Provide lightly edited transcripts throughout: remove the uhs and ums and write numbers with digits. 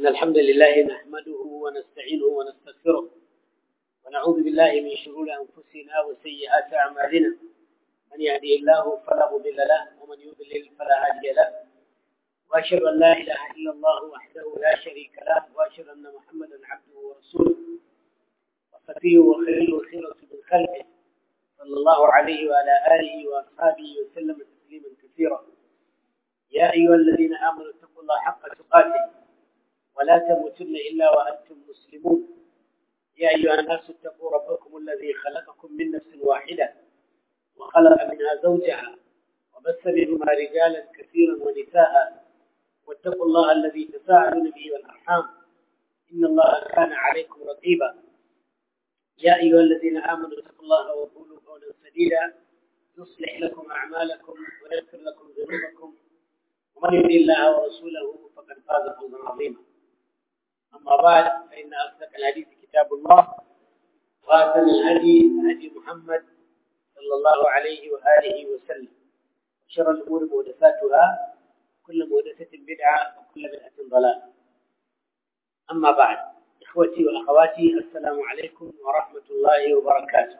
إن الحمد لله نحمده ونستعينه ونستغفره ونعوذ بالله من شرور أنفسنا وسيئات أعمالنا. من يهدي الله فلا مضل له ومن يضلل فلا هادي له. وأشهد أن لا إله إلا الله وحده لا شريك له وأشهد أن محمدا عبده ورسوله وصفيه وخليله وخيرة من خلقه صلى الله عليه وعلى آله وأصحابه وسلم تسليما كثيرا. يا أيها الذين آمنوا اتقوا الله حق تقاته ولا تموتن إلا وأنتم مسلمون. يا أيها الناس اتقوا ربكم الذي خلقكم من نفس واحدة وخلق منها زوجها وبث منهما رجالا كثيرا ونساء واتقوا الله الذي تساءلون به والأرحام إن الله كان عليكم رقيبا. يا أيها الذين آمنوا اتقوا الله وقولوا قولا سديدا يصلح لكم أعمالكم ويغفر لكم ذنوبكم ومن يطع الله ورسوله فقد فاز فوزا عظيما. أما بعد فإن أصدق الحديث كتاب الله وأحسن الهدي هدي محمد صلى الله عليه وآله وسلم وشر الأمور محدثاتها كل محدثة بدعة وكل بدعة ضلالة. أما بعد إخوتي وأخواتي السلام عليكم ورحمة الله وبركاته.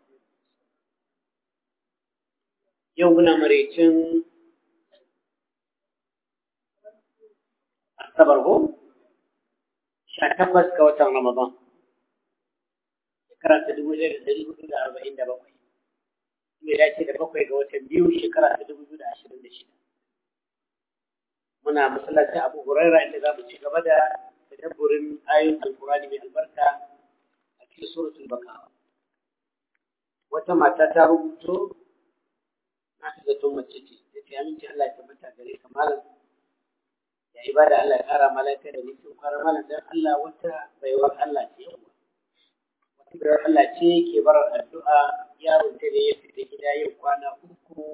يومنا مريتين الصبر 18 ga watan Ramadan shekara ta 1447 ne dace da 7 ga watan biyu shekara ta 2026. Muna masallacin Abu Huraira inda za mu ci gaba da tadabburin ayoyin Alkur'ani mai albarka a cikin suratul Baqara. Wata mata ta rubuto na ta zato mace ce tace aminci Allah ya tabbata gare ka malam ya ibada Allah ya kara malaka da nisan kwara malam dan Allah wata baiwar Allah ce yawa wata baiwar Allah ce ke barar addu'a yaron ta da ya fita gida yau kwana 3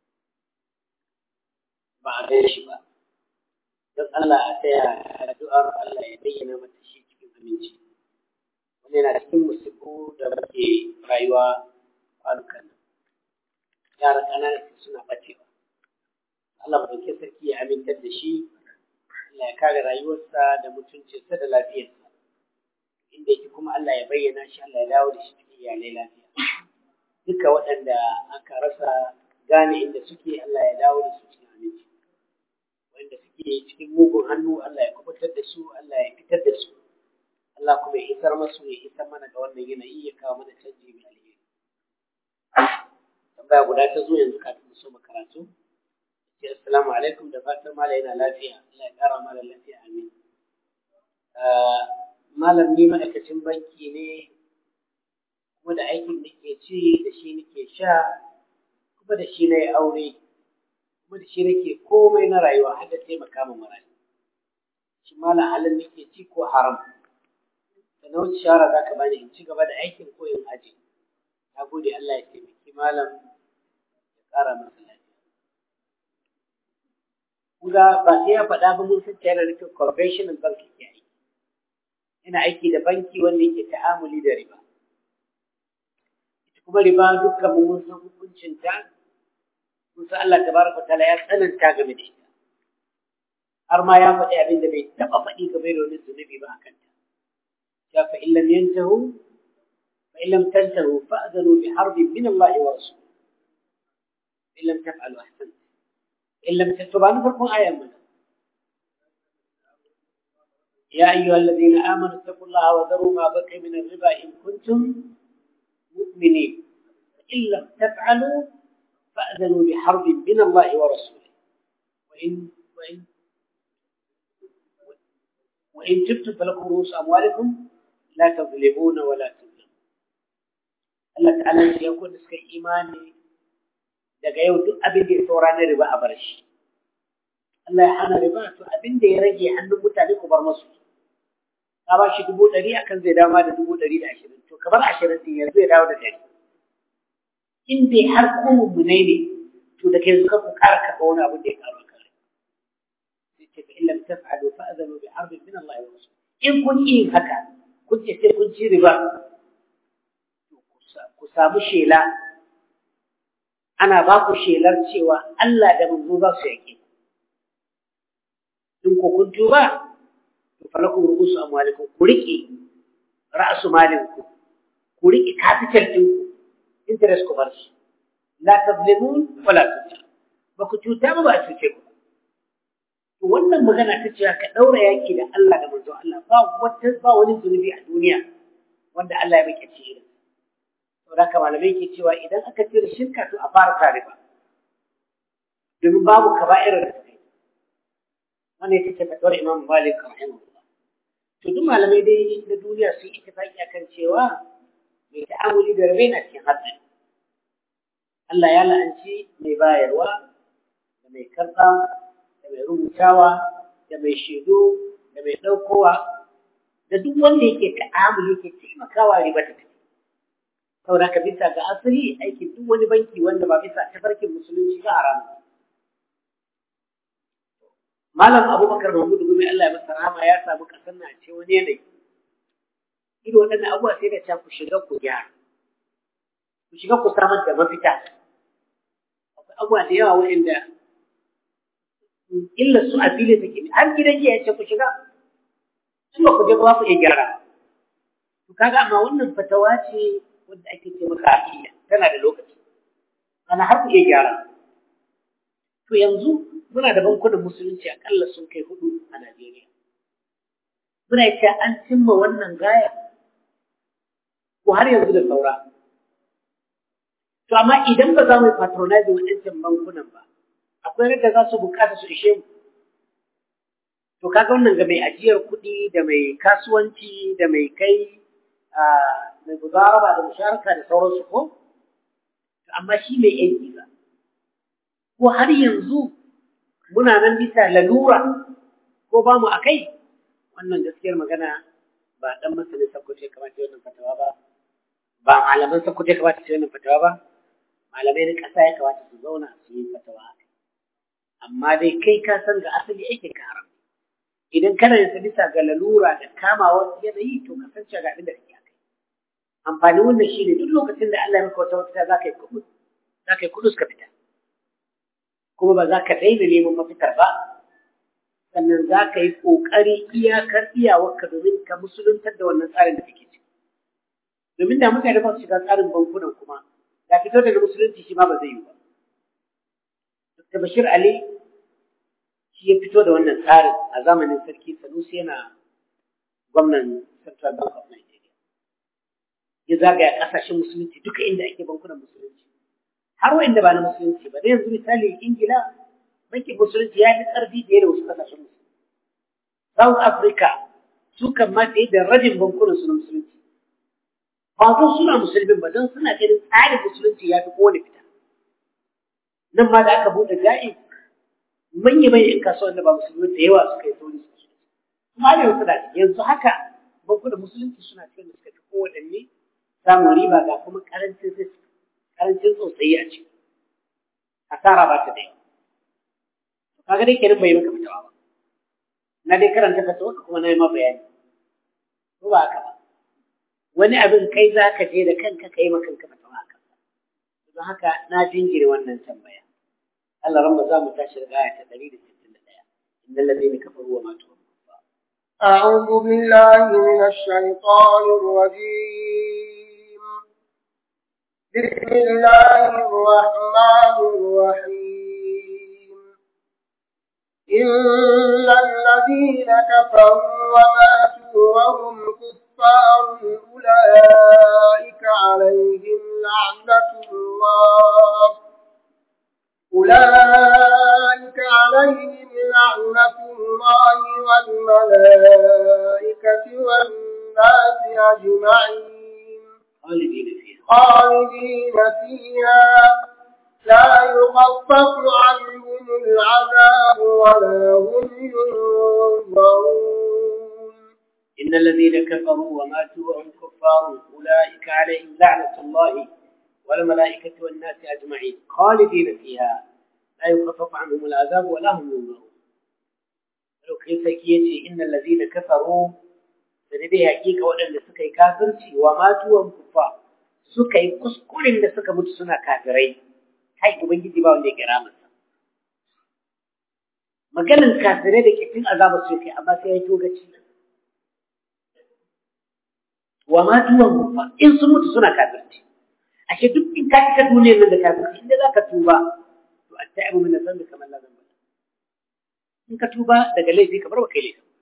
ba a gan shi ba. Don Allah a taya addu'ar Allah ya bayyana mata shi cikin aminci. Wani yana cikin musibu da muke rayuwa kwanukan nan. Yara ƙanana suna ɓacewa. Allah ba ɗauke sarki ya amintar da shi. Allah ya kare rayuwarsa da mutuncinsa da lafiyarsa. Inda yake kuma Allah ya bayyana shi, Allah ya dawo da shi cikin iyalai lafiya. Duka waɗanda aka rasa gane inda suke, Allah ya dawo da su cikin aminci. Wanda suke cikin mugun hannu, Allah ya kubutar da su, Allah ya fitar da su. Allah kuma ya isar masu, ya isar mana ga wannan yanayi ya kawo mana canji mai alheri. Tambaya guda ta zo yanzu kafin mu so karatu. Assalamu alaikum da fatan mala yana lafiya. Allah ya kara mala lafiya amin. Malam ni ma'aikacin banki ne kuma da aikin nake ci da shi nake sha kuma da shi na yi aure kuma da shi nake komai na rayuwa har da taimaka ma marayu. Shi malam halin nake ci ko haram? Da na wuce shawara za ka bani in ci gaba da aikin ko in aje. Na gode Allah ya taimaki malam ya kara masa lafiya. Kuga ba sai ya faɗa ba mun san yana nufin conventional bank ke aiki. Yana aiki da banki wanda yake ta'amuli da riba. Ita kuma riba dukkan mun san hukuncin ta. Mun san Allah tabaraka ta'ala ya tsananta game da ita. Har ma ya faɗi abin da bai taɓa faɗi game da wani zunubi ba akan ta. Ya fa illam yantahu fa illam tantahu fa'dhanu bi harbin min Allah wa rasul. Illam taf'alu ahsanta. إن لم تتوبوا فلكم آية منه. يا أيها الذين آمنوا اتقوا الله وذروا ما بقي من الربا إن كنتم مؤمنين إن لم تفعلوا فأذنوا بحرب من الله ورسوله وإن تبتم فلكم رؤوس أموالكم لا تظلمون ولا تظلمون. الله تعالى يقول نسك إيماني daga yau duk abin da ya saura na riba a bar shi. Allah ya hana riba to abin da ya rage hannun mutane ku bar masu. Ka ba shi 100 akan zai dawo da 120 to ka bar 20 din yanzu ya dawo da 100. In dai har ku mummune ne to da kai zuka ku ƙara karɓa wani abin da ya ƙaru kare. Sai ce fa illam taf'alu fa'adhanu bi harbin min Allah wa rasul. In kun yi haka kun ce sai kun ci riba ku samu shela ana ba ku shelar cewa Allah da manzo za su yake. In ku kun tuba falakum ru'usu amwalikum ku riƙe ra'su malinku ku riƙe capital ɗinku interest ku bar shi la tazlimun wala tuzlamun ba ku cuta ba a cuce ku wannan magana ta cewa ka daura yaki da Allah da manzo Allah ba wani zunubi a duniya wanda Allah ya bake ci irin saboda haka malamai ke cewa idan aka cire shirka to a fara tarifa domin babu kaba'ir da take wannan ita ce fatawar Imam Malik rahimahullah to duk malamai dai na duniya sun ittifaqi akan cewa mai ta'amuli da rabe na cikin hatsari Allah ya la'anci mai bayarwa da mai karɓa da mai rubutawa da mai shaidu da mai ɗaukowa da duk wanda yake ta'amuli yake taimakawa riba ta tafi saboda ka bisa ga asali aikin duk wani banki wanda ba bisa tafarkin musulunci ba haramu Malam Abubakar Mahmud Gumi Allah ya masa rahama ya samu kasar na ce wani yanayi ido waɗannan abubuwa sai da ta ku shiga ku gyara ku shiga ku samar da mafita akwai abubuwa da yawa waɗanda illar su a fili take har gidan jiya ce ku shiga in ba ku je ba ku iya gyara to kaga amma wannan fatawa ce wanda ake ce maka aƙida tana da lokaci ana har ku iya gyara to yanzu muna da bankunan musulunci akalla sun kai 4 a Najeriya muna ce an cimma wannan gaya ko har yanzu da saura to amma idan ba za mu yi patronizing waɗancan bankunan ba akwai yadda za su bukata su ishe mu to kaga wannan ga mai ajiyar kuɗi da mai kasuwanci da mai kai mai mudaraba da musharaka da sauransu ko amma shi mai yanki ba ko har yanzu muna nan bisa lalura ko ba mu akai wannan gaskiyar magana ba dan masanin sakkwace kamar ta wannan fatawa ba malaman sakkwace kamar ta wannan fatawa ba malamai na ƙasa ya kamata su zauna su yi fatawa amma dai kai ka san ga asali ake karam idan kana yin bisa ga lalura da kamawar yanayi to ka san cewa ga abin da kake akai amfani wannan shine duk lokacin da Allah ya maka wata mafita za ka yi kudus ka fita kuma ba za ka daina neman mafitar ba sannan za ka yi ƙoƙari iyakar iyawarka domin ka musuluntar da wannan tsarin da kake ciki domin da mutane ba su shiga tsarin bankunan kuma da fito da musulunci shi ma ba zai yi ba Dr. Bashir Ali shi ya fito da wannan tsarin a zamanin sarki Sanusi yana gwamnan Central Bank of Nigeria ya zagaya ƙasashen musulunci duka inda ake bankunan musulunci har wa'inda ba na musulunci ba da yanzu misali Ingila bankin musulunci ya fi ƙarfi da wasu ƙasashen musulunci South Africa su kan ma fiye da rabin bankunan su na musulunci ba don suna musulmin ba don suna ganin tsarin musulunci ya fi kowane fita nan ma da aka buɗe ja'i manya-manyan kasuwan da ba musulmi da yawa suka yi sauri su kuma da yanzu da yanzu haka bankunan musulunci suna cikin da suka fi kowaɗanne samun riba ga kuma ƙarancin risk karancin tsotsayi a ciki asara ba ta da yawa kaga dai kenan bai maka fitawa ba na dai karanta fatawa kuma na yi ma bayani ko ba haka ba wani abin kai za ka je da kanka kai ma kanka fatawa a kansa don haka na jingire wannan tambaya Allah ran za mu tashi daga aya ta 161 innal ladina kafaru wa matu أعوذ بالله من الشيطان الرجيم بسم الله الرحمن الرحيم إن الذين كفروا وماتوا وهم كفار أولئك عليهم لعنة الله والملائكة والناس أجمعين خالدين فيها لا يخفف عنهم العذاب ولا هم ينظرون إن الذين كفروا وماتوا وهم كفار أولئك عليهم لعنة الله والملائكة والناس أجمعين خالدين فيها لا يخفف عنهم العذاب ولا هم ينظرون لو كيف يجي إن الذين كفروا فلدي حقيقة وأن سكي كافرتي وماتوا وهم كفار سكي كسكولين لسكي متسنا كافرين هاي أبنجي دباو اللي كرامة maganin kafirai da ke cin azabar su kai amma sai ya toga ci wa ma tuwan kufa in sun mutu suna kafirci ashe duk in ka cika duniyar nan da kafirci inda za ka tuba to an ta'ibu min zambi kamar la zamba in ka tuba daga laifi kamar ba kai laifi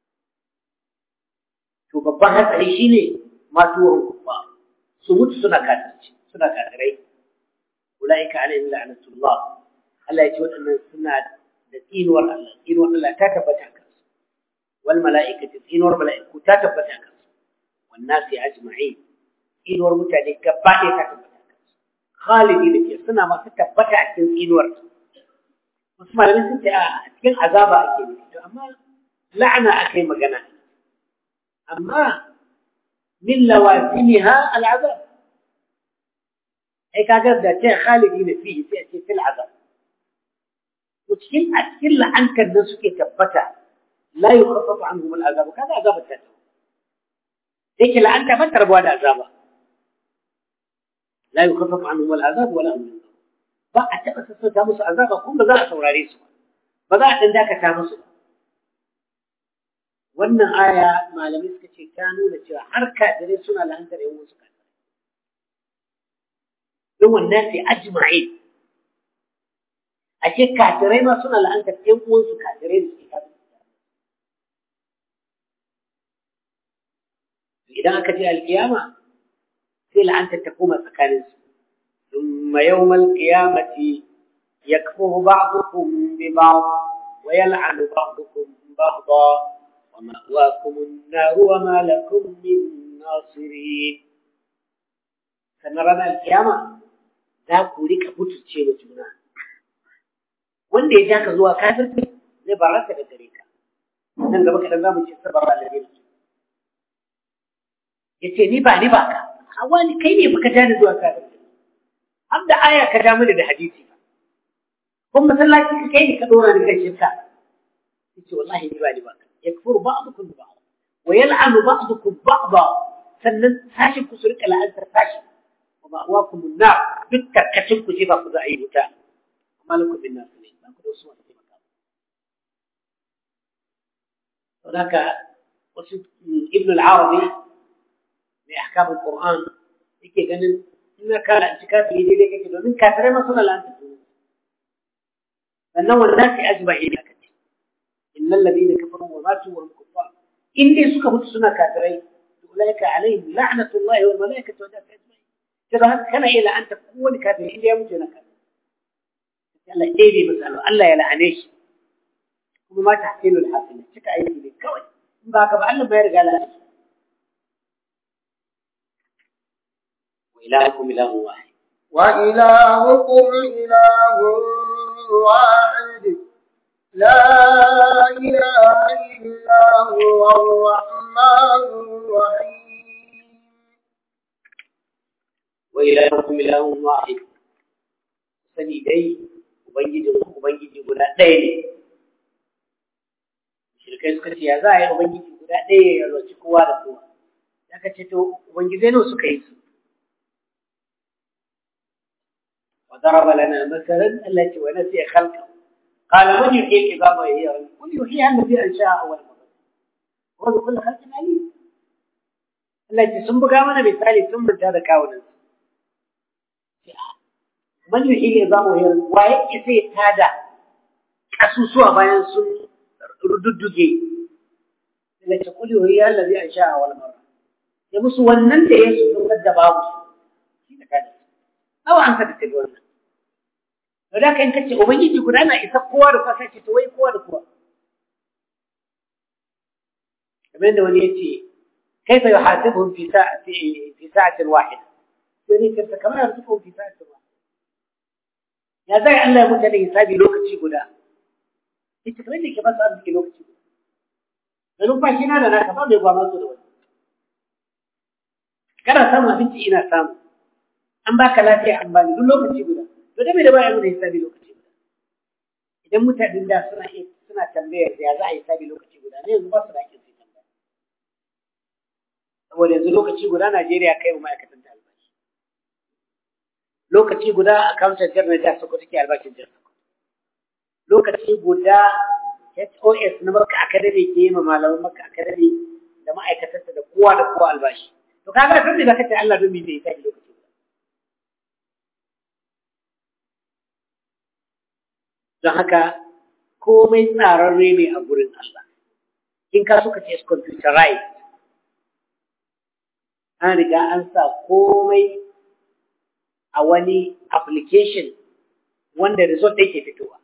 to babban hatsari shine ma tuwan kufa su mutu suna kafirci suna kafirai ulaika alaihim la'natullah Allah ya ce waɗannan suna da tsinuwar Allah ta tabbata kansu wal mala'ikatu tsinuwar mala'iku ta tabbata kansu wan nasi ajma'in tsinuwar mutane gaba ɗaya ta tabbata kansu khalidina fiha suna masu tabbata a cikin tsinuwar wasu malamai sun ce a cikin azaba ake nufi to amma la'ana akai magana amma min lawazimiha al'azab ai kaga da ce khalidina fihi sai a ce fil azab cikin a cikin la'antar da suke tabbata la yukhaffafu anhum al'azab kaza azabat ta yake la'anta ba tarbuwa da azaba la yukhaffafu anhum al'azab wala hum ba a taba sassauta musu azaba kuma ba za a saurare su ba za a dan dakata musu wannan aya malamai suka ce ta nuna cewa har kafirai suna la'antar yan wasu kafirai don wannan sai ajma'in ashe kafirai ma suna la'antar ƴan uwansu kafirai da suke kafin idan aka je alkiyama sai la'antar ta koma tsakaninsu ثم يوم القيامة يكفر بعضكم ببعض ويلعن بعضكم بعضا ومأواكم النار وما لكم من ناصرين سنرى القيامة ذاك لك بتشي وجنا wanda ya jaka zuwa kafirci zai baraka da gare ka nan gaba kadan zamu ci sabara da gare yace ni ba ka hawani kai ne baka jani zuwa kafirci har da aya ka ja mini da hadisi kuma masallaci ka kai ne ka dora ni kan shirka yace wallahi ni ba ka yakfuru ba'dukum bi ba'd wa yal'anu ba'dukum ba'da sannan sashi ku su rika la'antar sashi wa ma'awakum an-nar duk tarkacin ku jefa ku za a yi wuta malakum bin nas هناك ابن العربي لأحكام القرآن يكي قال إن كان اعتكاف يدي لك كده من كافرين ما صنع الآن تقول فأنه الناس أجمعين إن الذين كفروا وماتوا وهم كفار إني سكبت سنة كافرين أولئك عليهم لعنة الله والملائكة والناس أجمعين كذا كان إلى أن تكون كافرين إلا يموت هنا كافر الله إيدي مسألة الله يلعنيش وما تحسين الحاكم شكا أيدي لك كوي مباك بعلم ما يرجع لها وإلهكم إله واحد وإلهكم إله واحد لا إله إلا هو الرحمن الرحيم وإلهكم إله واحد سنيدي وبنجي guda ɗaya ne shirkai suka ce ya za a yi ubangiji guda ɗaya ya roci kowa da kowa ya ka ce to ubangijai nawa suka yi su وضرب لنا مثلا التي ونسي خلقه قال من يحيي العظام وهي رميم قل يحييها الذي انشاها اول مره وهو بكل خلق عليم التي سنبقى من مثالي ثم هذا كاونا من يحيي العظام وهي رميم ويأتي هذا كسوسوا بين سن رددجي التي تقول يحييها الذي انشاها اول مره يبص ونن ده يسو قد باو شي كذا أو عن كذا تقول ولكن كنت أبيني تقول أنا إذا قوار فسأت توي قوار كمان وليتي كيف يحاسبهم في ساعة واحدة يعني كيف كمان يحاسبهم في ساعة واحدة يا ذا الله متى يسابي لوكتي قولا أنت كمان لك بس أبيك لوكتي لأنه باشينا لنا كمان يبغى ما تقول كذا سامع بنتي إنا سامع an baka lafiya an bani duk lokaci guda to da me da ba ya mun hisabi lokaci guda idan mutanen da suna tambayar ya za a hisabi lokaci guda ne yanzu ba su da ake sai tambaya saboda yanzu lokaci guda Najeriya kai mu ma'aikatan ta albashi lokaci guda accountant general da su take albashin jinsa lokaci guda HOS na Makka Academy ke yi ma malaman Makka Academy da ma'aikatanta da kowa albashi to kaga san da kace Allah don me zai sai lokaci don haka komai tsararre ne a gurin Allah in ka suka ce computerized an riga an sa komai a wani application wanda result yake fitowa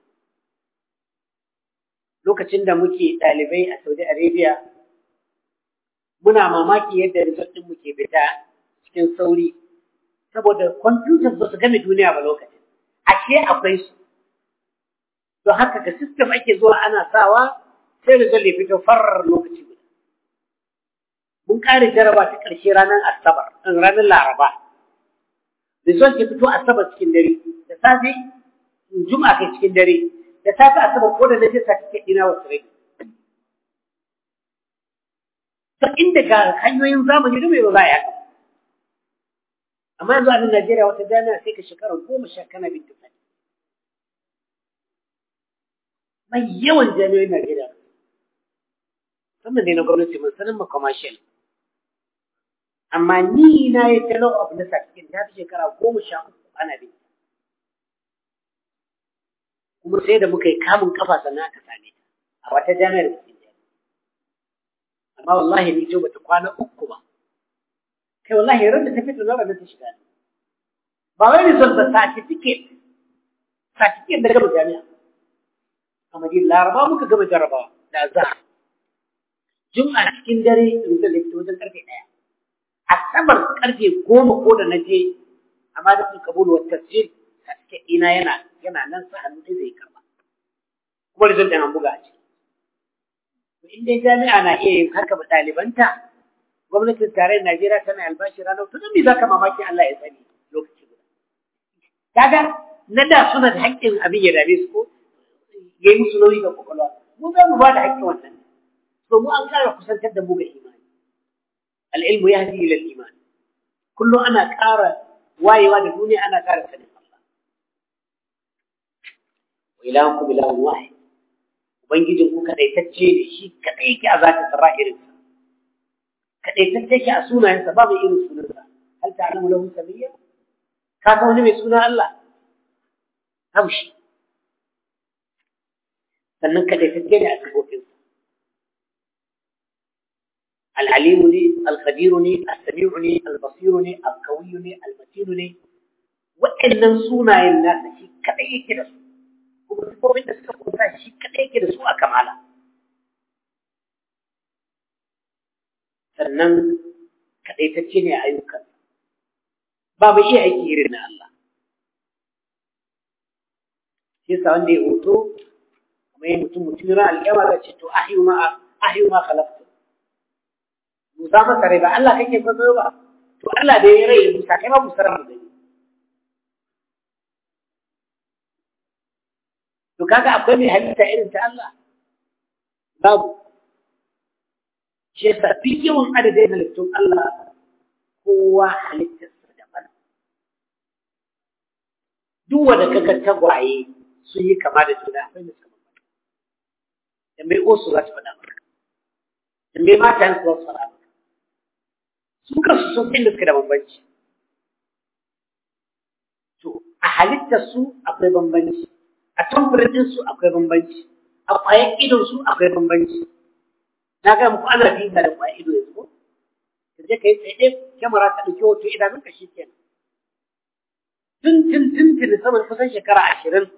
lokacin da muke ɗalibai a Saudi Arabia muna mamaki yadda result ɗin muke fita cikin sauri saboda computers ba su game duniya ba lokacin ashe akwai su don haka ga system ake zuwa ana sawa sai result ya fito farar lokaci guda mun kare jaraba ta ƙarshe ranar Asabar ranar Laraba result ya fito Asabar cikin dare da safe Juma'a kai cikin dare da safe Asabar ko da naje certificate dina wasu rai to inda ga hanyoyin zamani da mai ba ya amma yanzu a Najeriya wata jami'a sai ka shekara 10 kana bin tafi mai yawan jami'o'in Najeriya sannan dai na gwamnati mun sanin ma commercial amma ni na yi fellow of na certificate ta fi shekara 13 ana bin kuma sai da muka yi kamun kafa sannan aka same ta a wata jami'ar da ke amma wallahi ni ce bata kwana 3 ba kai wallahi ran da ta fito na ranar ta shiga ba wai result ba certificate da gaba jami'a a Madina Laraba muka gama jarabawa da azhar Juma'a cikin dare result da fito wajen karfe 1 Asabar karfe 10 ko da naje amma da kabul wa tasjil certificate ina yana nan sa hannu zai karba kuma result din an buga a ciki in dai jami'a na iya yin haka ba ɗalibanta gwamnatin tarayyar Najeriya tana albashi ranar to dan me zaka mamaki Allah ya sani lokaci guda kaga na da suna da haƙƙin abin ya dame su ko yayi musu nauyi ga kokolwa mu za mu ba da haƙƙin wannan to mu an ƙara kusantar da mu ga imani al-ilmu yahdi ila al-iman kullu ana ƙara wayewa da duniya ana ƙara sanin Allah wa ilahukum ilahun wahid ubangijin ku kadaitacce ne shi kadai yake a zata sarra irin sa kadaitacce yake a sunayensa babu irin sunansa hal ta'lamu lahu samiyya ka ga wani mai suna Allah haushi sannan kadaitacce ne a sifofin sa al-alim ne al-khabir ne as-sami' ne al-basir ne al-qawi ne al-matin ne wa'annan sunayen nasa shi kadai yake da su kuma sifofin da suka kusa shi kadai yake da su a kamala sannan kadaitacce ne a ayyukan babu iya aiki irin na Allah shi yasa wanda ya hoto kuma ya mutum ran alƙiyama da ce to ahyu ma khalaqtu musa masa rai ba Allah kake so ba to Allah da ya rai musa kai ma musa ran da to kaga akwai mai halitta irin ta Allah babu shi yasa duk yawan adadin halittun Allah kowa halittarsa daban duk wanda kaga tagwaye sun yi kama da juna akwai musu kama da mai osu za su faɗa maka da mai mata su za su faɗa maka su kansu sun fi da suka da bambanci to a halittarsu akwai bambanci a tamfurin su akwai bambanci a ƙwayar idon su akwai bambanci na ga muku ana biza da ƙwayar ido yanzu ko ka je ka yi tsaye kyamara ta ɗauki hoto idanun ka shi kenan tun saman kusan shekara 20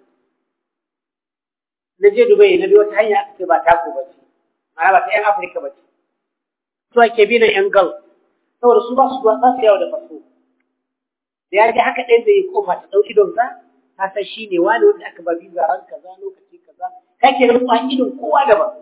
na je Dubai na bi wata hanya aka ce ba tako ba ce ma'ana ba ta yan Afirka ba ce to ake bi na yan Gulf saboda su ba su yawo da fasfo da ya ji haka ɗaya zai yi kofa ta ɗau idonsa ka san shi ne wani wanda aka ba biza ran kaza lokaci kaza kake da kwan idon kowa daban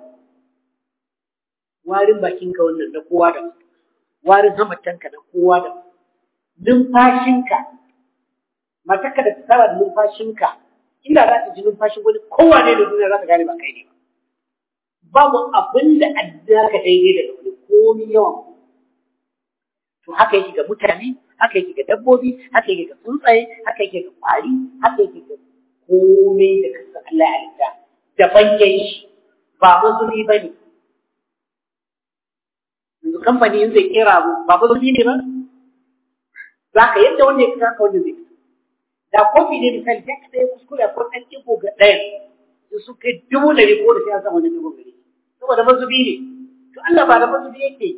warin bakinka wannan da kowa daban warin hamatanka da kowa daban numfashinka matarka da ta saba da numfashinka inda za ta ji numfashin wani kowa ne da duniya za ta gane ba kai ne ba babu abin da addaka daidai da wani komi yawan to haka yake ga mutane haka yake ga dabbobi haka yake ga tsuntsaye haka yake ga kwari haka yake ga komai da kasan Allah ya halitta daban yayi shi ba mazuni bane yanzu yanzu kamfani in zai kera abu ba mazubi ne ba za ka yadda wanda ya fita ka wanda zai fita da kofi ne misali sai ka ɗaya kuskure ko ɗan ɗigo ga ɗayan da su kai 100,000 ko da sai an samu wani ɗigo gari saboda mazubi ne to Allah ba da mazubi yake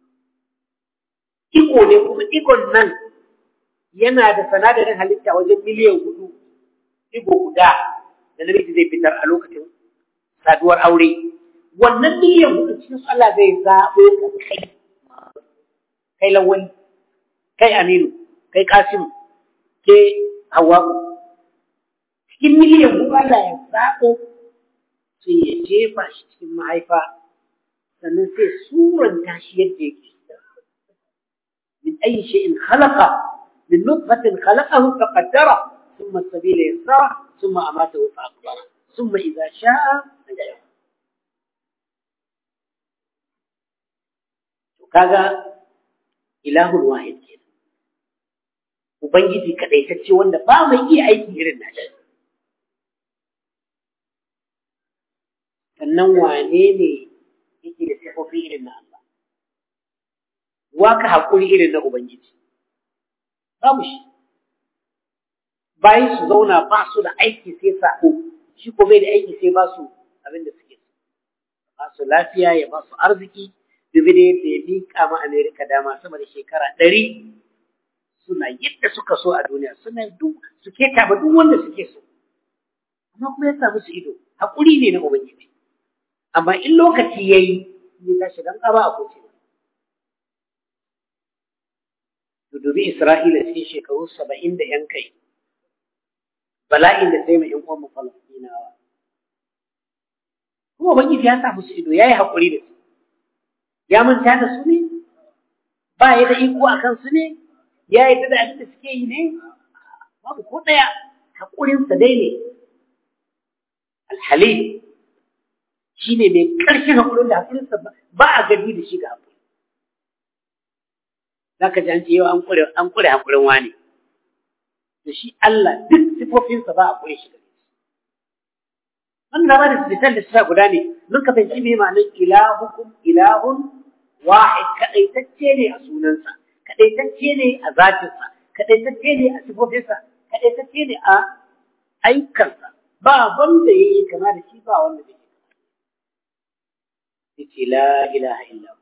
iko ne kuma ikon nan yana da sanadarin halitta wajen miliyan 4 ɗigo guda da namiji zai fitar a lokacin saduwar aure wannan miliyan 4 cikin Allah zai zaɓo ka kai lawali kai Aminu kai Kasimu ke Hawwa'u cikin miliyan 4 Allah ya zaɓo sai ya jefa shi cikin mahaifa sannan sai suranta shi yadda yake من أي شيء خلقه من نطفة خلقه فقدره ثم السبيل يسره ثم أماته فأقبره ثم إذا شاء أنجله وكذا إله واحد كده وبنجي كده يتكشي وانا فاهم يجي أي كير الناس فالنوع نيني يجي لسيحو فيه لنا waka hakuri irin na ubangiji babu shi bayan su zauna ba su da aiki sai sako shi ko bai da aiki sai ba su abin da suke ba su lafiya ya ba su arziki dubi da yadda ya miƙa ma Amerika dama sama da shekara 100 suna yadda suka so a duniya suna duk suke taba duk wanda suke so amma kuma ya samu su ido hakuri ne na ubangiji amma in lokaci yayi ya tashi dan ƙaba a koce dubi Isra'ila cikin shekaru 70 da ‘yan kai, bala'in da sai mai ‘yan uwan Falastinawa. Kuma Ubangiji ya sa musu ido, ya yi haƙuri da su, ya manta da su ne, ba ya da iko a kansu ne, ya yi da abin da suke yi ne, babu ko ɗaya, haƙurinsa dai ne. Alhali shi ne mai ƙarshen haƙurin da haƙurinsa ba a gani da shi ga haƙuri. Zaka ji an ce yau an kure hakurin wani to shi Allah duk sifofinsa ba a kure shi gare shi wannan ba da sifatar da suna guda ne mun ka fahimci me ma'anar ilahun wahid kadaitacce ne a sunansa kadaitacce ne a zatinsa kadaitacce ne a sifofinsa kadaitacce ne a aikansa ba wanda yayi kama da shi ba wanda bai yace la ilaha illa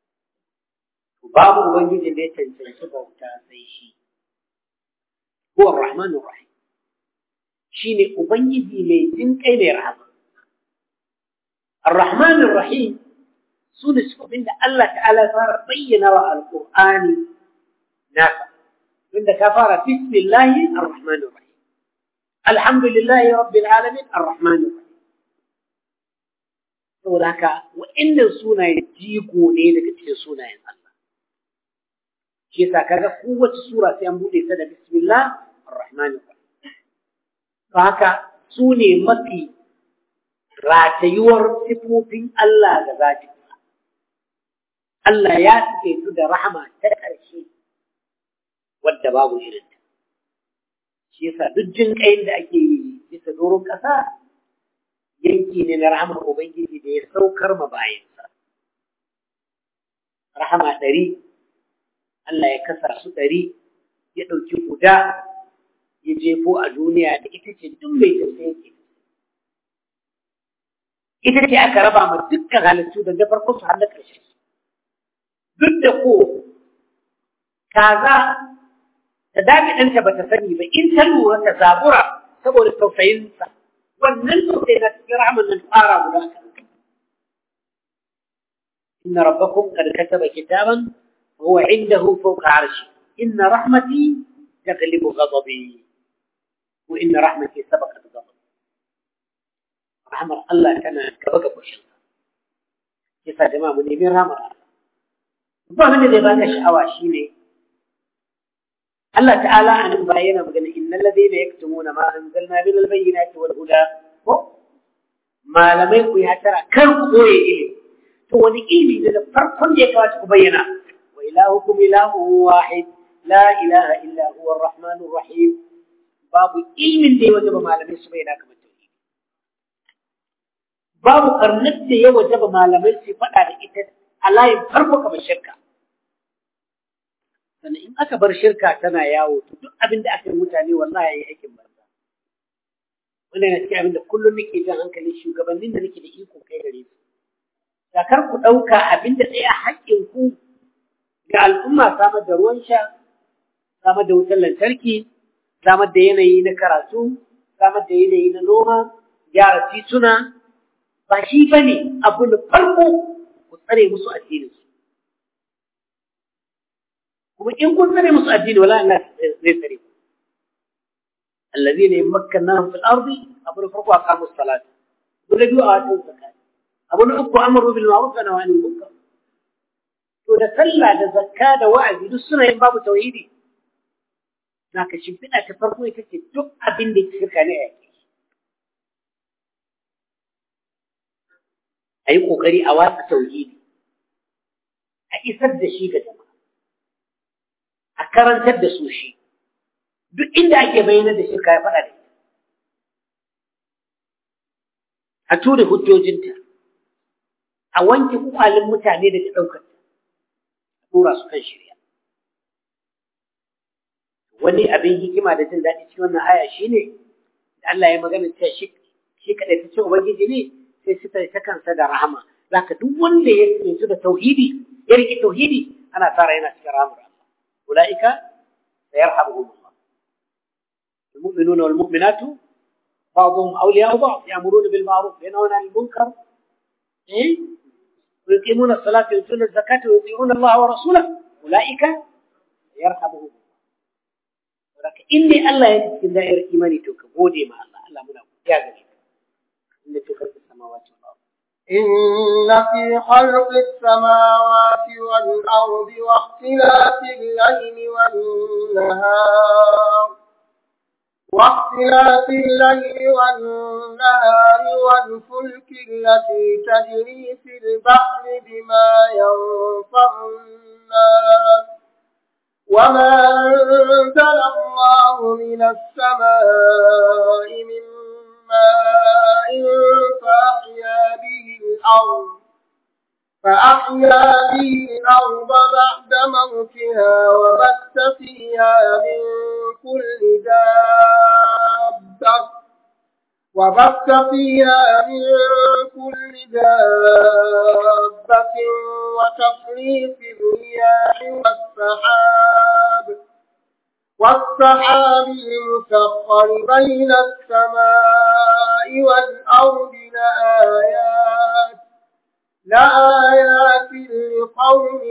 babu ubangijin da ya cancanci bauta sai shi huwa ar-rahmanur rahim shine ubangiji mai jin kai mai rahama ar-rahmanur rahim sune sifofin da Allah ta'ala fara bayyana wa al-qur'ani nasa inda ka fara bismillahi ar-rahmanir rahim alhamdulillahi rabbil alamin ar-rahmanir rahim saboda haka wa'annan sunayen jigo ne daga cikin sunayen Allah shi yasa kaga kowace sura sai an bude ta da bismillah ar-rahmanir rahim to haka sune mafi ratayuwar sifofin Allah da zatinsa Allah ya ce su da rahama ta ƙarshe wadda babu irinta shi yasa duk jin kayin da ake yi bisa doron ƙasa yanki ne na rahamar ubangiji da ya saukar ma bayansa rahama 100 Allah ya kasa su 100 ya ɗauki guda ya jefo a duniya da ita ce duk mai tausayi ke. Ita ce aka raba ma dukkan halittu da farko su har da ƙarshe. Duk da ko kaza ta dami ɗanta ba ta sani ba in ta lura ta zabura saboda tausayinsa wannan tausayi na cikin rahman nan fara guda kan. Inna rabbakum qad kataba kitaban هو عنده فوق عرشه إن رحمتي تغلب غضبي وإن رحمتي سبقت غضبي رحمة الله كان كبقى بوشن كيف جماعة من يمين رحمة الله من الذي باك شعواشيني الله تعالى عن مباينة مقال إن الذين يكتمون ما أنزلنا من البينات والهدى ما لم يكن يترى كرب قوي إلي فوالي إلي إذا فرقا يكواتك بينا وإلهكم إله واحد لا إله إلا هو الرحمن الرحيم باب علم دي وجب ما لم يسبينا كما التوحيد باب قرنت دي وجب ما لم يسبنا إتا a layin farko kamar shirka. Sannan in aka bar shirka tana yawo, to duk abin da aka yi mutane wallahi ya yi aikin banza. Wannan yana cikin abin da kullum nake jan hankalin shugabannin da nake da iko kai gare su. Da kar ku ɗauka abin da ɗaya haƙƙin ku ga al'umma samar da ruwan sha, samar da wutar lantarki, samar da yanayi na karatu, samar da yanayi na noma, gyara tituna, ba shi ba ne abu na farko ku tsare musu addininsu. kuma in kun tsare musu addini wala Allah zai tsare ku allazina yamakkannahum fil ardi abu farqu aqamus salat buledu atu zakat abu uku amru bil ma'ruf wa nahy anil munkar to da sallah da zakka da wa'azi duk suna yin babu tauhidi naka shimfiɗa ta farko ita ce duk abin da shirka ne a yi ƙoƙari a watsa tauhidi a isar da shi ga jama'a a karantar da su shi duk inda ake bayyana da shirka ya faɗa da ita a ture hujjojinta a wanke kwakwalin mutane daga ɗaukar a tura su kan shirya wani abin hikima da jin daɗi cikin wannan aya shine da Allah ya magana cewa shi kaɗai ta ce ubangiji ne sai sifar ta kansa da rahama zaka duk wanda ya tsinci da tauhidi ya rike tauhidi ana tsara yana cikin rahamar Allah ulaika sayarhamuhum Allah المؤمنون والمؤمنات بعضهم أولياء بعض يأمرون بالمعروف وينهون عن المنكر ويقيمون الصلاة ويؤتون الزكاة ويطيعون الله ورسوله أولئك يرحمهم الله ولكن إني الله يجب أن دائر إيماني توك بودي مع الله الله منه يا غريب إن في خلق السماوات والأرض إن في خلق السماوات والأرض واختلاف الليل والنهار والفلك التي تجري في البحر بما ينفع الناس وما أنزل الله من السماء من ماء فأحيا به الأرض بعد موتها وبث فيها من كل دابة وتصريف الرياح والسحاب المسخر بين السماء والأرض لآيات لقوم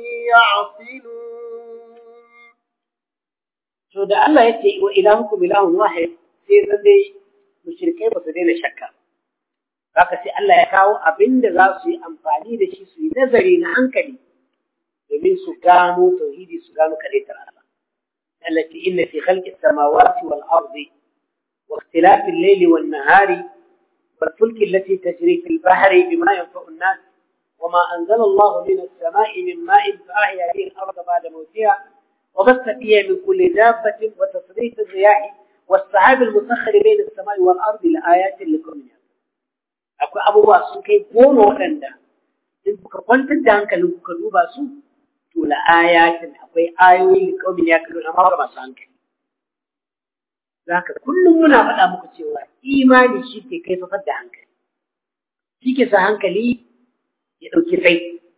يعقلون. So da Allah ya ce wa ilahukum ilahun wahid sai zan dai mushrikai ba su daina shakka. Haka sai Allah ya kawo abin da za su yi amfani da shi su yi nazari na hankali domin su gano tauhidi su gano kadaitar Allah. التي إن في خلق السماوات والأرض واختلاف الليل والنهار والفلك التي تجري في البحر بما ينفع الناس وما أنزل الله من السماء من ماء فأحيا به الأرض بعد موتها وبث فيها من كل دابة وتصريف الرياح والسحاب المسخر بين السماء والأرض لآيات لقوم يعقلون. أكو أبو باسو كي بونو وندا إن كنت دانك لو كدو باسو tula ayatin akwai ayoyi da kaumin ya kallo amma ba masu hankali zaka kullum muna faɗa muku cewa imani shi ke kaifafar da hankali shi ke sa hankali ya ɗauki sai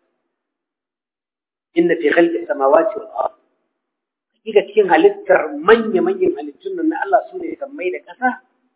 inna fi khalqi samawati wal ard hakika cikin halittar manya-manyan halittun nan na Allah su ne sammai da ƙasa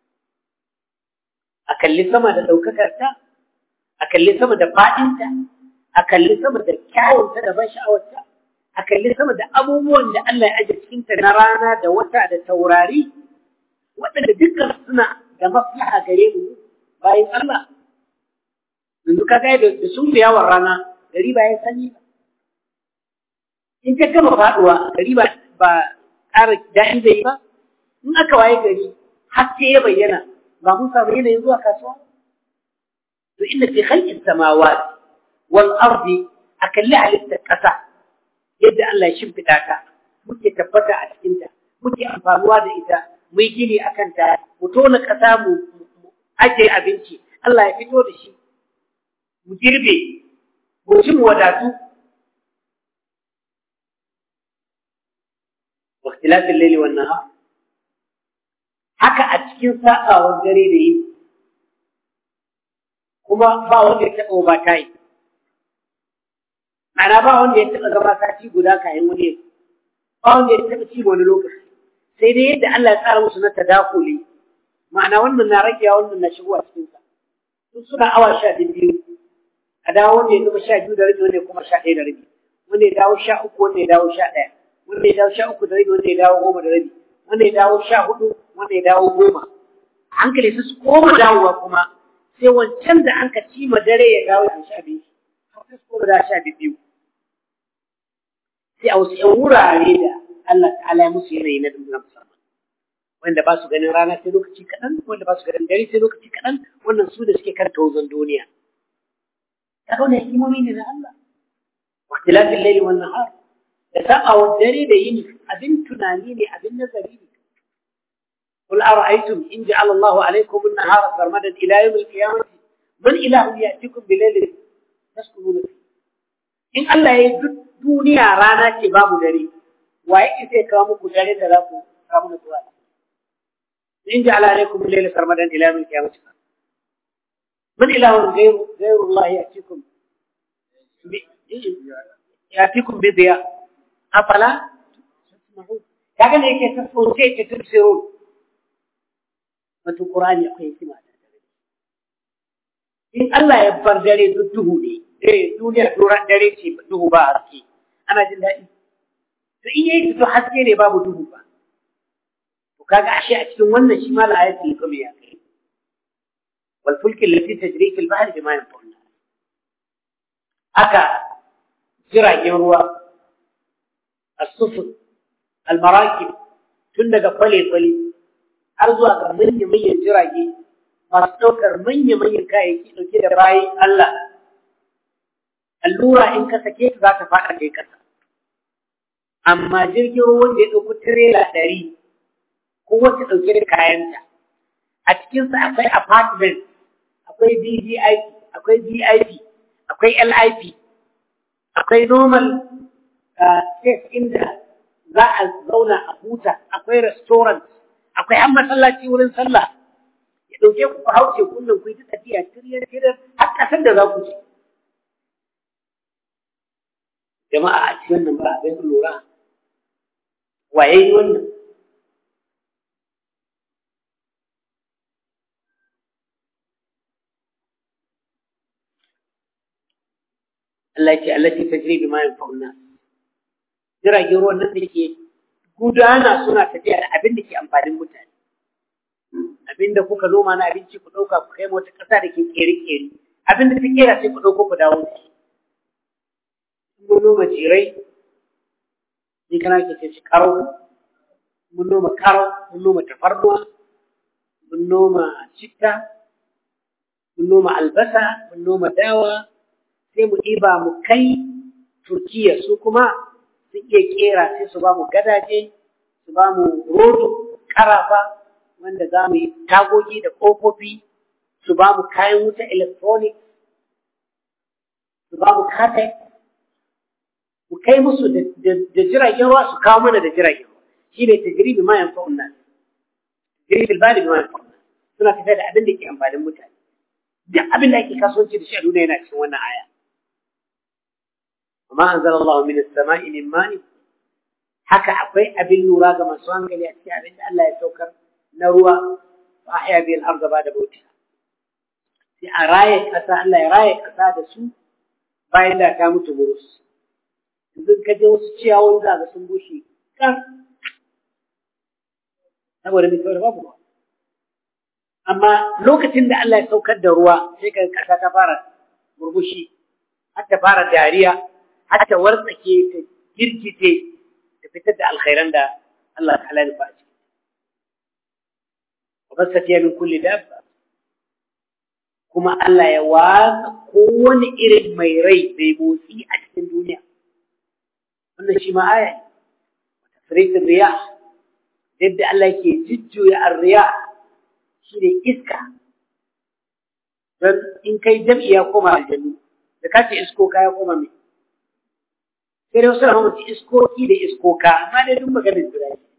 a kalli sama da ɗaukakarta a kalli sama da faɗinta a kalli sama da kyawunta da ban sha'awarta, a kalli sama da abubuwan da Allah ya aje cikinta na rana da wata da taurari, waɗanda dukkan suna da maslaha gare mu bayan Allah. Yanzu ka ga da sun fi yawan rana, gari ba ya sanyi ba. In ka gama faɗuwa, gari ba ƙara daɗi zai ba, in aka waye gari, haske ya bayyana, ba mun samu yanayin zuwa kasuwa. To inda fi khalqis samawati والأرض أكل على التكسة يد الله يشوف بتاعك ممكن تبتع أنت ممكن أنفعوا هذا إذا ميجيني أكنت وتونك أسامو أجي أبنتي الله يفتو دشي مجربي mutum wadatu wa ikhtilafil layli wan nahar haka a cikin sa'awar dare da yini kuma ba wanda ya taɓa ba ta yi ana ba wanda ya taɓa zama sati guda kayan wani ba wanda ya taɓa ci wani lokaci sai dai yadda Allah ya tsara musu na tadakuli ma'ana wannan na ragewa wannan na shigowa cikin sa sun suna awa 12 a dawo wanda ya zama 12 da rabi wanda ya kuma 11 da rabi wanda ya dawo 13 wanda ya dawo 11 wanda ya dawo 13 da rabi wanda ya dawo 10 da rabi wanda ya dawo 14 wanda ya dawo 10 hankali su koma dawowa kuma sai wancan da an ka ci ma dare ya dawo a 12 har su koma da 12 sai a wasu ‘yan wurare da Allah ta'ala ya musu yanayi na duniya musamman wanda ba su ganin rana sai lokaci kaɗan wanda ba su ganin dare sai lokaci kaɗan wannan su da suke kan tozon duniya ta kauna hikimomi ne na Allah wakilafin laili wannan har da sa'awar dare da yini abin tunani ne abin nazari ne قل أرأيتم إن جعل الله عليكم النهار سرمدا إلى يوم القيامة من إله يأتيكم بليل تسكنون فيه إن الله يجد duniya rana ce babu dare waye sai kawo muku dare da za ku samu nutsuwa in ja ala alaikum layla sarmadan ila min qiyamati man ilahun ghayru Allah yatikum bi diya afala tasma'un kaga ne yake tasawuce ce tafsirun wato qur'ani akwai hikima da dare in Allah ya bar dare duhu ne duniya dare ce duhu ba haske ana jin daɗi to in yayi to haske ne babu duhu ba to kaga ashe a cikin wannan shi ma la ayatul kuma ya kai wal fulki allati tajri fil bahri bima yanfa'u aka jiragen ruwa as-sufur al-marakib tun daga kwale har zuwa ga manyan jirage masu ɗaukar manyan kayayyaki ɗauke da bayan Allah allura in ka sake ta za ta faɗa kai ƙasa amma jirgin ruwan da ya ɗauki tirela 100 ko wacce ɗauke da kayanta a cikinsa akwai apartment akwai VVIP akwai VIP akwai LIP akwai normal space inda za a zauna a huta akwai restaurant akwai an masallaci wurin sallah ya ɗauke ku ku hauce kullum ku yi ta tafiya tiryan har ƙasar da za ku je jama'a a cikin nan ba abin lura waye wannan Allah ya ce allati tajri bima yanfa'u nas jiragen ruwan nan da ke gudana suna tafiya da abin da ke amfanin mutane abin da kuka noma na abinci ku ɗauka ku kai wata ƙasa da ke ƙere-ƙere abin da ta ƙera sai ku ɗauko ku dawo da shi mun noma jirai ni kana ke ce karo mun noma karo mun noma tafarnuwa mun noma citta mun noma albasa mun noma dawa sai mu ɗiba mu kai Turkiya su kuma su iya kera sai su ba mu gadaje su ba mu rodo karafa wanda za mu yi tagogi da ƙofofi su ba mu kayan wuta electronic su ba mu kafet mu kai musu da jiragen ruwa su kawo mana da jiragen ruwa shi ne tajribi ma yanfa'un nas tajribi bali ma yanfa'un nas suna tafiya da abin da ke amfanin mutane duk abin da ake kasuwanci da shi a duniya yana cikin wannan aya وما أنزل الله من السماء من ماء haka akwai abin lura ga masu hankali a cikin abin da Allah ya saukar na ruwa fa ahya bil ard ba'da mawtiha sai a raye kasa Allah ya raye kasa da su bayan da ta mutu burus idan ka je wasu ciyawoyi za ga sun bushe kan saboda mai kawai babu amma lokacin da Allah ya saukar da ruwa sai ka kasa ta fara burbushi har ta fara dariya حتى ورثك جرجتي تفتد الخيران ده الله تعالى نفاجئ وبس فيها من كل دابة كما الله يواز كون إرد ميري بيبوسي أكثر الدنيا wannan shi ma aya tafsir riyah yadda Allah yake jujjuya ar-riyah shine iska dan in kai jam'i ya koma aljannu da kace iskoka ya koma mai sai dai wasu na mamaci iskoki da iskoka amma dai duk maganin jira ne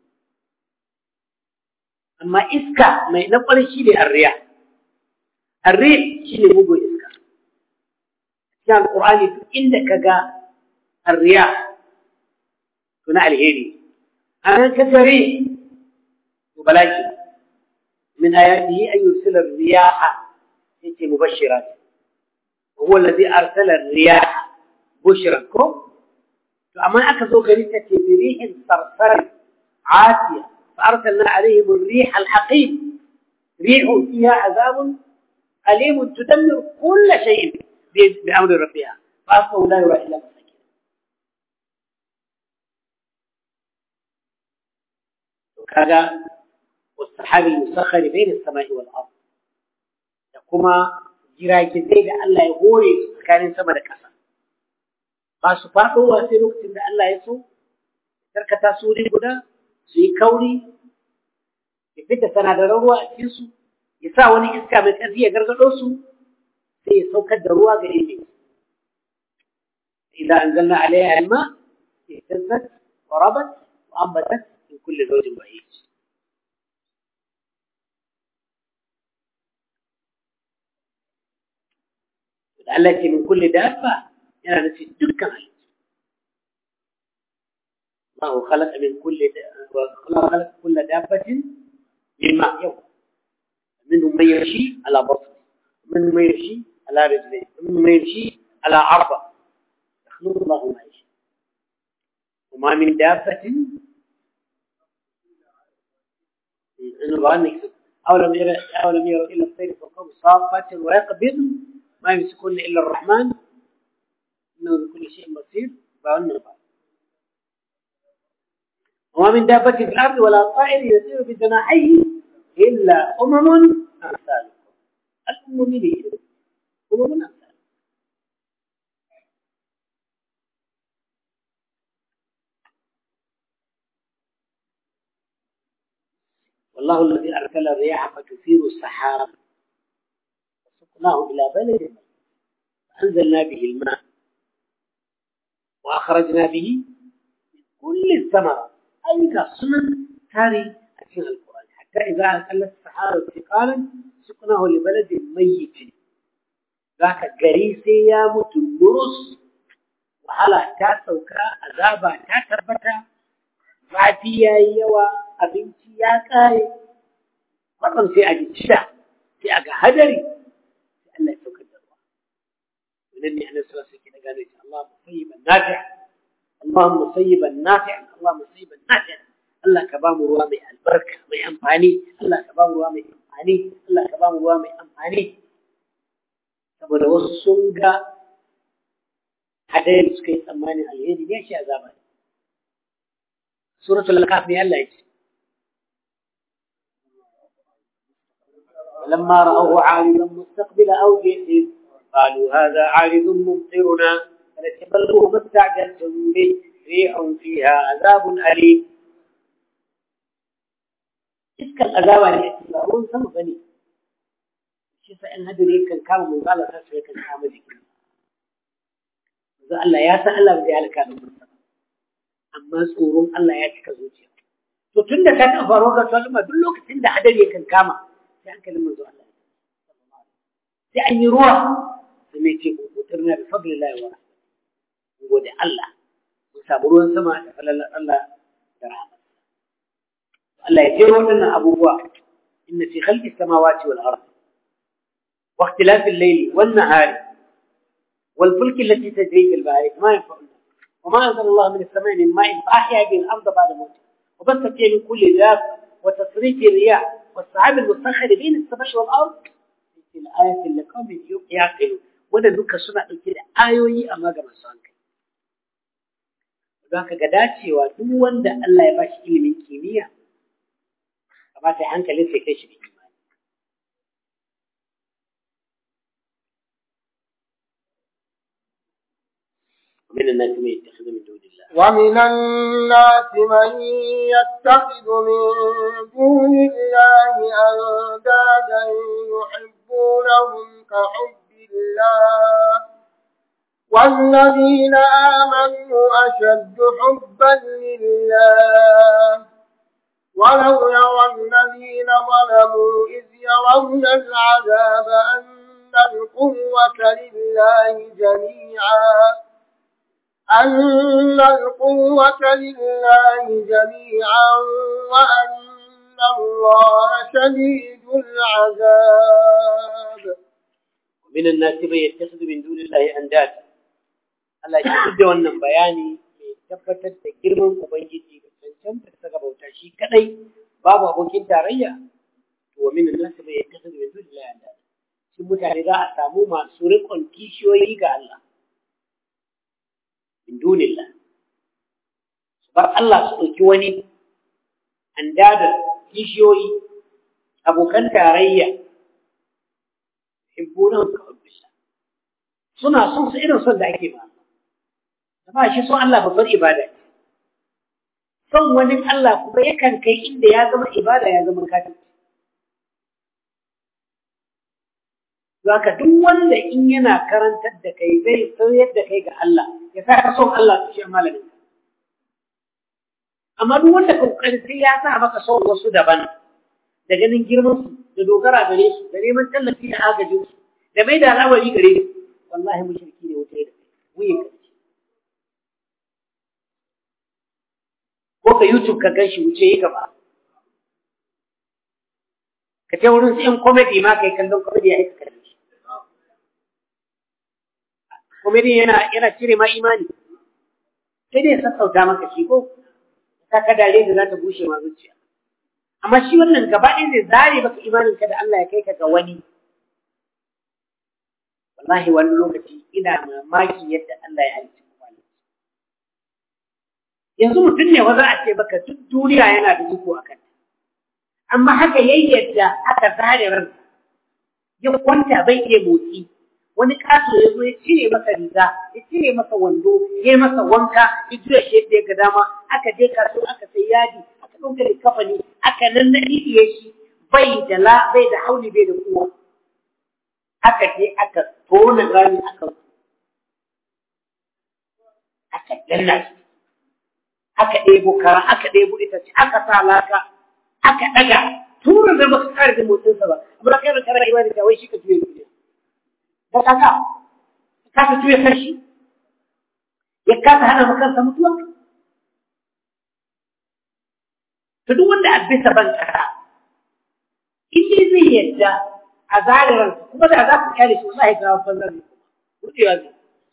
amma iska mai na ƙwarai shi ne arriya shi ne mugun iska cikin alƙur'ani duk inda ka ga arriya to na alheri an kasare to balaki min ayatihi an yursila riyaha yake mubashirat huwa alladhi arsala riyaha bushran ko to amma aka zo gari ta ce birihin sarsari atiya فأرسلنا عليهم الريح الحقيم ريح فيها عذاب أليم تدمر كل شيء بأمر ربها فأصبحوا لا يرى إلا مساكين وكذا والسحاب المسخر بين السماء والأرض كما جراي كذي الله يغوري كان سما da kasa ba su faɗo sai lokacin da Allah ya so tarkata suri guda su yi kauri ya fita sanadaran ruwa a cikinsu ya sa wani iska mai ƙarfi ya gargaɗo su sai ya saukar da ruwa ga ilmi idan anzalna alaiha alma ihtazzat wa rabat wa ambatat min kulli zawjin bahij Allah ce min kulli dabba yana nufin dukkan halittu الله خلق من كل دابة من ماء يوم منهم من يمشي على بطن ومنهم من يمشي على رجلين ومنهم من يمشي على عربة يخلق الله ما يشاء وما من دابة أولم يروا إلا الطير فوقهم صافات ويقبض ما يمسكون إلا الرحمن إنه بكل شيء بصير بعلم بعض وما من دابة في الأرض ولا طائر يطير بجناحيه إلا أمثالكم الأمم لي أمثالكم والله الذي أرسل الرياح فتثير السحاب وسقناه إلى بلد فأنزلنا به الماء وأخرجنا به من كل الثمرات أيضا سنن تاري أكين القرآن حتى إذا أكلت السحاب ثقالا سقناه لبلد ميت ذاك قريسي يا متنرس وحالا تاسوكا أذابا تاتبتا فاتيا يوا أبنتي يا كاري وطن في أجي تشاء في أجي هدري الله يسوك الدروا ونني أنا سلاسي كده قالوا اللهم صيبا نافع اللهم صيبا نافع اللهم صيبا نافع الله كبام روامي البركة ما أمفاني الله كبام روامي أمفاني الله كبام روامي أمفاني saboda wasu sun ga hadari suka yi tsammanin alheri ne shi azaba suratul al-kahf ne Allah yake lamma ra'ahu 'aridan mustaqbila awjihim qalu hadha 'aridun mumtiruna فلتبلغوا ما استعجلتم به ريح فيها عذاب أليم تلك العذاب يأتي سمى بني شيء إن هذا يمكن كان من قال خاص يمكن كامل ذكر إذا الله يا سأل الله بدي على كلام أما سورون الله يأتيك زوجي تتند كان فاروق سلمى دلوك تند هذا يمكن كامل يعني كلمة الله يعني روح سميتي وترنا بفضل الله ورحمته gode Allah mun samu ruwan sama da falalar Allah da rahmat Allah ya jero wannan abubuwa inna fi khalqis samawati wal ard wa ikhtilafil layli wan nahari wal fulki allati tajri fil bahri ma yanfa'una wa ma anzala Allah min as-sama'i min ma'in fa ahya bihi al-ard ba'da mawtiha wa batha fiha min kulli dab wa tasrif ar-riyah was-sahab al-musakhkhar bayna as-sama'i wal ard fi al-ayati liqawmin yaqilun wanda duka suna dauke da ayoyi amma ga masu hankali don ka ga dacewa duk wanda Allah ya bashi ilimin kimiyya kamata ya hankalin sai kai shi da imani ومن الناس من يتخذ من دون الله ومن الناس من يتخذ من دون الله أندادا يحبونهم كحب الله والذين آمنوا أشد حبا لله ولو يرى الذين ظلموا إذ يرون العذاب أن القوة لله جميعا وأن الله شديد العذاب. ومن الناس من يتخذ من دون الله أندادا. Allah ya da wannan bayani mai tabbatar da girman Ubangiji da cancanta ta gabauta shi kadai babu abokin tarayya. To wa min an-nas man yattakhidhu min dunillahi andada. Shi mutane za a samu masu rikon kishiyoyi ga Allah. Min dunillah. Bar Allah su ɗauki wani andada kishiyoyi abokan tarayya. Hibbunan ka'ubbillah. Suna son su irin son da ake ba. Amma shi son Allah babbar ibada ce. Son wani Allah kuma yakan kai inda ya zama ibada ya zama kafirci. Zaka duk wanda in yana karantar da kai zai sauyar da kai ga Allah, ya sa ka son Allah su ce malamin. Amma duk wanda kokarin sai ya sa maka son wasu daban, da ganin girman su, da dogara gare su, da neman tallafi da agajin su, da mai da al'awari gare su, wallahi mushriki ne wuce da wuyin ka. Ko ka YouTube ka ganshi wuce yi gaba. Ka ce wurin su ‘yan komedi ma kai kallon komedi ya aika kalle shi. Komedi yana cire ma imani. Sai dai ya sassauta maka shi ko ta ka dare da za ta bushe ma zuciya. Amma shi wannan gaba ɗaya zai zare maka imaninka da Allah ya kai ka ga wani. Wallahi wani lokaci ina mamaki yadda Allah ya halitta. Yanzu mutum ne wa za a ce baka duk duniya yana da iko a kanta. Amma haka yayyadda aka zare ransa, ya kwanta bai iya motsi, wani kaso ya zo ya cire masa riga, ya cire masa wando, ya yi masa wanka, ya juya shi yadda ya ga dama, aka je kaso aka sai yadi, aka ɗauka da kafani, aka nannaɗiɗiye shi, bai da hauli bai da kowa. Aka je aka tona rami aka danna shi. Aka ɗebo kara, aka ɗebo itace, aka sa laka, aka ɗaga, turin da baka kare da motsinsa ba, amma da kai da kare imani ta wai shi ka juye duniya. Da ka kasa juye kanshi, ya kasa hana ma kansa mutuwa. To duk wanda a bisa ban kasa, in dai zai yadda a zagaransa, kuma da za ku kyale shi wallahi ga wafan zan rudewa zai.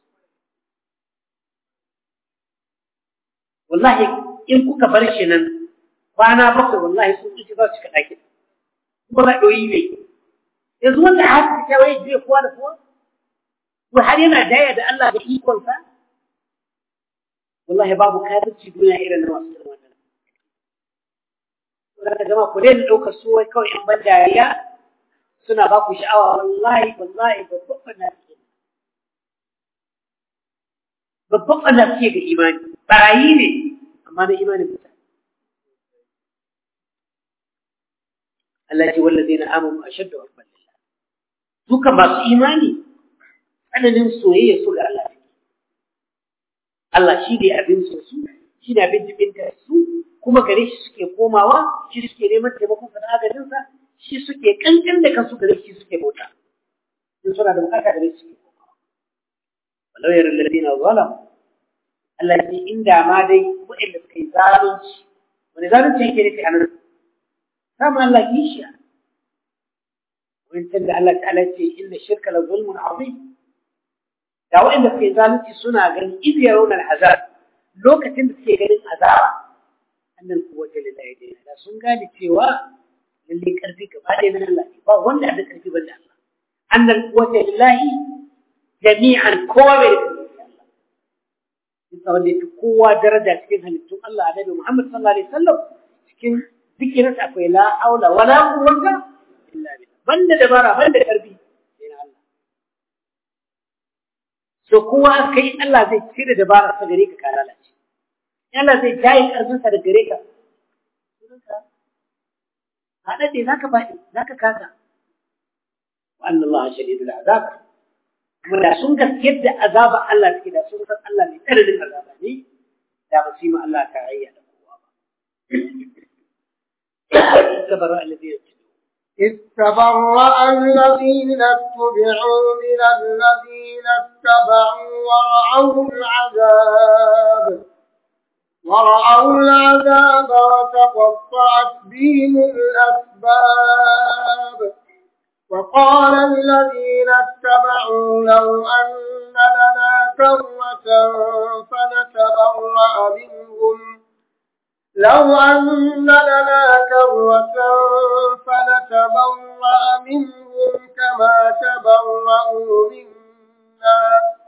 Wallahi in kuka bar shi nan kwana bakwai wallahi sun tsuci za su cika ɗakin kuma za ɗoyi ne yanzu wanda haka ta waye jiya kowa da kowa ko har yana daya da Allah da ikonsa wallahi babu kafirci duniya irin na masu irin wannan wanda jama'a ku daina ɗaukar su wai kawai in ban dariya suna ba ku sha'awa wallahi babban ɓanna fiye ga imani barayi ne amma na imanin mutane Allah ce wallazina amanu ashaddu hubban lillah duka masu imani tsananin soyayya su ga Allah Allah shi ne abin so su shi ne abin jibinta su kuma gare shi suke komawa shi suke neman taimakon sa da agajin sa shi suke kankan da kansu gare shi suke bauta in suna da bukata gare shi suke komawa walau yara alladhina zalamu Allah ce inda ma dai waɗanda suka yi zalunci wani zalunci yake nufi a nan samun Allah kishiya wancan da Allah ta'ala ce inna shirka la zulmun azim da waɗanda suka yi zalunci suna ganin iz yarawna al'azab lokacin da suke ganin azaba annal quwwata lillahi dai da sun gane cewa lalle karfi gaba ɗaya na Allah ba wanda da karfi banda Allah annal quwwata lillahi jami'an kowa bai da wanda yake kowa daraja cikin halittun Allah Annabi Muhammad sallallahu alaihi wasallam cikin zikirin akwai la haula wala quwwata illa billah banda dabara banda karfi sai na Allah so kowa kai Allah zai cire dabara ta gare ka kana lalace Allah zai jaye karfin sa da gare ka hada dai zaka faɗi zaka kasa wa anna Allah shadidul azab kuma da sun gaskiyar da azaba Allah take da sun san Allah ne tsananin azaba ne da ba su yi ma Allah tarayya da kowa ba. Tabarra alladhina استبرأ الذين اتبعوا من الذين اتبعوا ورأوا العذاب وتقطعت بهم الأسباب وقال الذين اتبعوا لو أن لنا كرة فنتبرأ منهم كما تبرأوا منا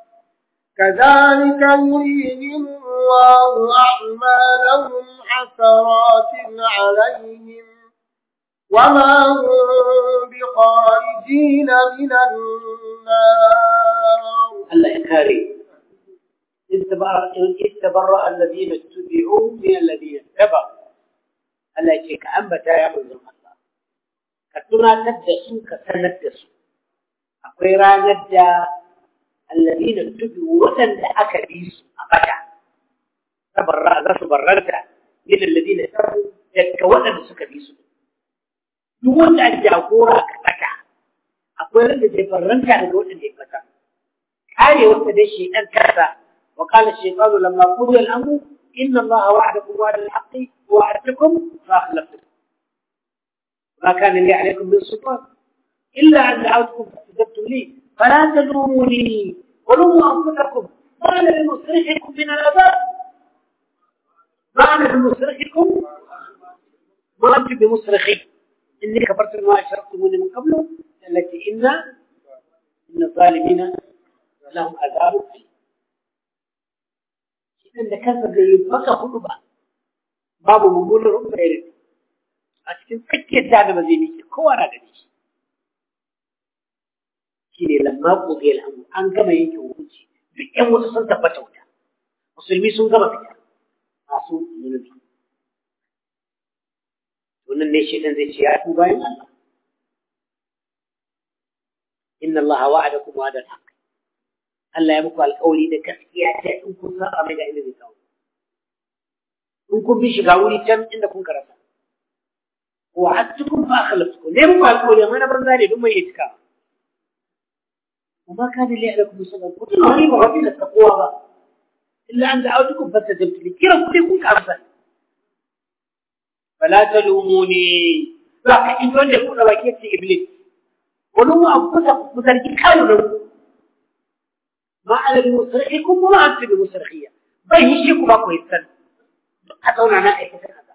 كذلك يريهم الله أعمالهم حسرات عليهم وما هم بخارجين من النار. الله يكاري استبرأ الذين اتبعوا من الذين اتبعوا. الله يكيك أنبتا يا من الله كتنا تدسوا كتندسوا أقيرا ندى الذين اتبعوا وتن أكديس أبدا تبرأ بررت من الذين اتبعوا يتكوّن سكديسوا دون أن جاءوا كبتا أقيرا ندى بررت على قول أن يكبتا هذه وتدشي أن كذا وقال الشيطان لما قضي الأمر إن الله وعدكم وعد الحق ووعدتكم فأخلفتكم ما كان لي عليكم من سلطان إلا أن دعوتكم فاستجبتم لي فلا تلوموني ولوموا أنفسكم ما أنا بمصرخكم من العذاب ما أنا بمصرخكم ما أنت بمصرخي إني كفرت ما أشركتموني من قبل التي إن الظالمين لهم عذاب أليم. إذا كان بقى خطبة باب مقول رب غيره أشكن فكر هذا مزيني كوانا قديش كيني لما قضي الأمر أنكما يجي وجي بأن وتصل تبتوتا مسلمي سنقما فيها عصو النبي ونن نشيئا ذي شيئات مباين الله إن الله وعدكم وعد الحق Allah ya muku alƙawari da gaskiya ta in kun saba mai da inda zai kawo. In kun bi shiga wuri can inda kun karasa. Wa hattukum fa akhlaftukum. Ne muku alƙawari amma na banza ne duk mai itika. Kuma kana li alaikum sallam kun wani ba wani da taqwa ba. Illa an da'awtukum fastajabtu li. Kira ku kun ka amsa. Fala talumuni. Ba ka in wanda ku da baki ce iblis. Wani mu abuka ku zargi kawo da ku. ما أنا بمصرخكم وما أنت بمصرخية بيشيكم أكو يتسن أتونا أنا أيكسن هذا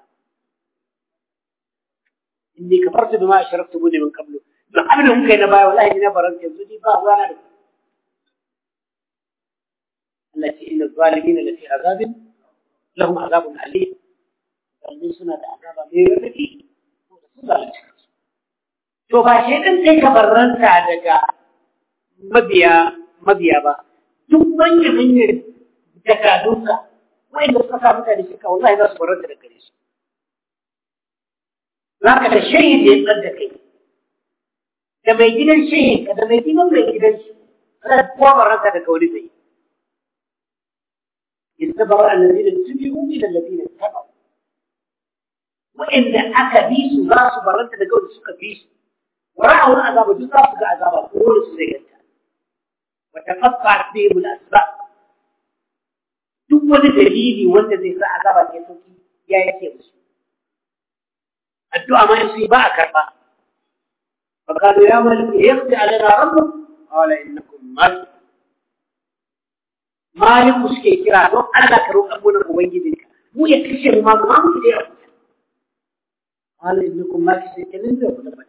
إني كفرت بما أشركتموني من قبل قبلهم كي نبايا والله إني نبرنت يزودي باه وانا لكم التي إن الظالمين التي عذاب لهم عذاب أليم قالوا سنة عذاب ميرتي شوف شيئا كي كبرنت عدك مبيا با duk hanyar jakadunka wanda suka sa mutane shirka wallahi za su baranta da gare su za ka da shehin da ya tsar da kai da mai gidan shehin ka da mai gidan shi za ka kuwa baranta da kauri zai yastabawa allazina tubi'u min allazina tabaw wa'inda aka bi su za su baranta da kauri suka bi su wara'u azaba duk za su ga azaba ko su zai ganta وتقطعت بهم الأسباب دول دليلي وانت زي ساعة عذابا يسوكي يا يكيبس الدعاء ما يصيبها كربا فقالوا يا ملك يقضي علينا ربك قال إنكم مالك سكي كرا دون ألا كروك أبونا مبينك مو يكشف ما مدير قال إنكم مالك سكي ننزل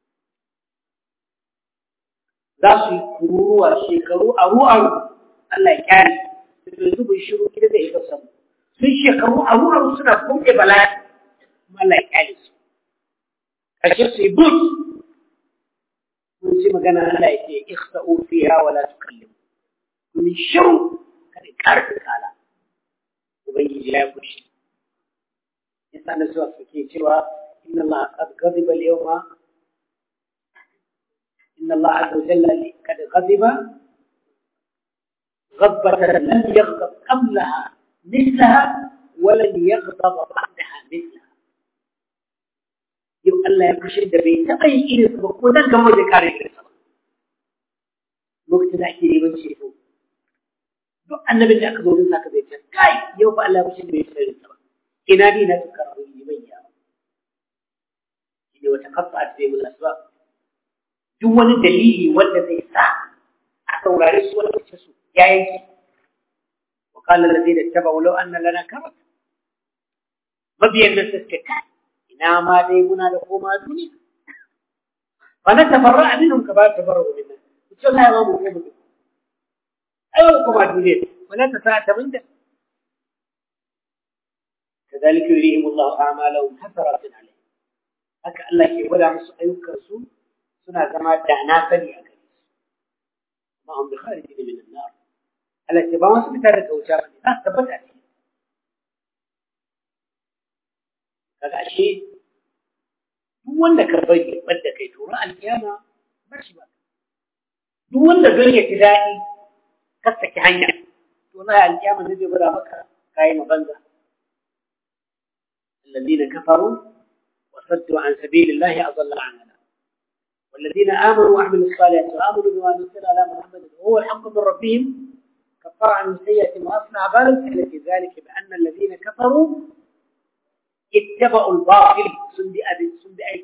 za su yi kururuwa shekaru aru-aru Allah ya kyale da yanzu bai shiru gida da ita samu sun shekaru aru-aru suna kumɗe bala'i kuma Allah ya kyale su ƙarshe su yi but mun ji magana Allah ya ce ikhta'u fiha wa la tukallimu kun shiru kada karfi kala ubangiji ya kushi yasa na zuwa suke cewa inna Allah qad ghadiba al-yawma إن الله عز وجل قد غضب غضبة لم يغضب قبلها مثلها ولن يغضب بعدها مثلها. يو الله يكشف دبي تبي إيه سبكونا كم وجه كاري كرسوا. وقت ذاك يريبن شيفو. دو أنا بدي أكذب لك كذا كاي يو الله يكشف دبي كرسوا. إنادي نذكر ويجيبيا. إني وتقطعت بهم الأسباب. دون دليل ولا زي ساعة. أتوا رئيس ولا تشسو. يا وقال الذين اتبعوا لو أن لنا كرة ما بينا نسكت إنما ديمنا لقوما دنيا فنتفرع منهم كما تفرعوا منا إن شاء الله يا مامو قوم أيوة قوما دنيا ولا تساعد من ده كذلك يريهم الله أعمالهم حسرات عليه هكا الله يقول مس أيوكسو سنة زمان دعنا سني أكريس ما هم بخارجين من النار التي بواسط بتارك أوجابا لا تبدأ هذا الشيء هو أنك الرجل بدك يتورى القيامة ماشي بقى هو أنك دنيا تلاقي كسك عنك والله القيامة نجي بلا مكة كاين بنزة الذين كفروا وصدوا عن سبيل الله أضل عننا والذين آمنوا وعملوا الصالحات وآمنوا بما نزل على محمد وهو الحق من ربهم كفر عن سيئة وأصنع بالك التي ذلك بأن الذين كفروا اتبعوا الباطل سند أيك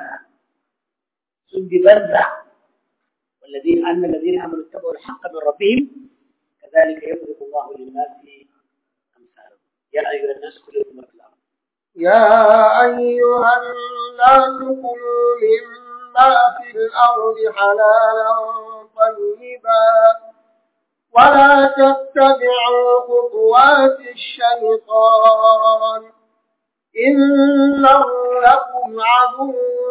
بنزع والذين الذين آمنوا اتبعوا الحق من ربهم كذلك يضرب الله للناس أمثالهم يا أيها الناس كلوا مما في الأرض يا أيها الناس كلوا مما في الأرض حلالا طيبا ولا تتبعوا خطوات الشيطان إنه لكم عدو